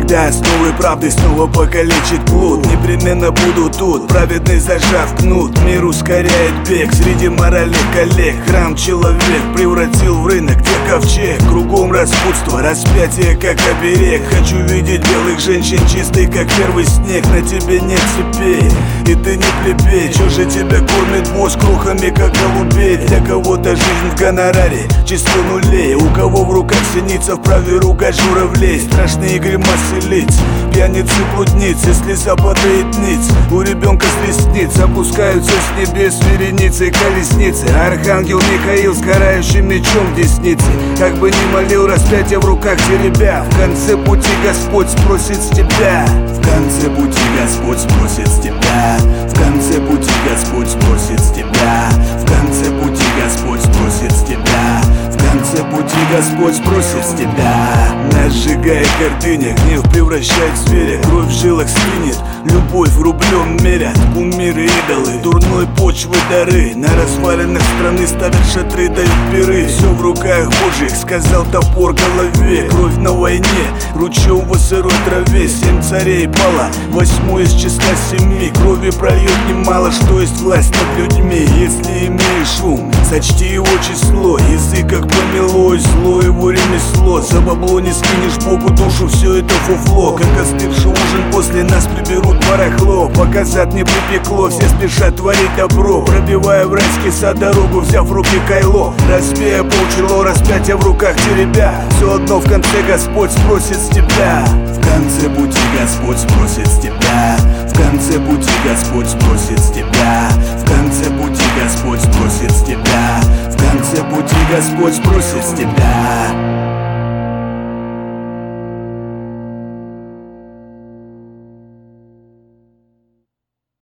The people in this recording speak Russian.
тебя с новой правдой снова покалечит плут. Непременно буду тут, праведный зажав кнут. Мир ускоряет бег среди моральных коллег. Храм человек превратил в рынок, где ковчег. Кругом распутство, распятие как оберег. Хочу видеть белых женщин чистый, как первый снег. На тебе нет цепей, и ты не плебей. Чё же тебя кормит босс крохами, как голубей? Для кого-то жизнь в гонораре, число нулей. У кого в руках синица, вправе ругать журавлей. Страшные гримасы лиц, пьяницы блудницы, слеза падает ниц. У ребенка с ресниц опускаются с небес вереницей колесницы. Архангел Михаил с карающим мечом в деснице. Как бы ни молил, распятие в руках теребя. В конце пути Господь спросит с тебя. В конце пути Господь спросит с тебя. В конце пути Господь спросит с тебя. В конце пути Господь спросит с тебя. В конце пути Господь спросит с тебя. Нас сжигает гордыня, гнев превращает в зверя. Кровь в жилах стынет, любовь рублем мерят. Кумиры, идолы, дурной почвы дары. На развалинах страны ставят шатры, дают пиры. Все в руках Божьих, сказал топор голове. Кровь на войне, ручьем в сырой траве. 7 царей пало, 8 из числа 7. Крови прольет немало, что есть власть над людьми. Если имеешь ум, сочти его число. Язык как помело, зло его ремесло. За бабло не скинешь Богу душу, все это фуфло. Как остывший ужин, после нас приберут барахло. Пока зад не припекло, все спешат творить добро. Пробивая в райский сад дорогу, взяв в руки кайло. Разбея полчело, распятие в руках теребя. Все одно в конце Господь спросит с тебя. В конце пути Господь спросит с тебя. В конце пути Господь спросит с тебя. В конце пути Господь спросит с тебя. В конце пути Господь спросит с тебя.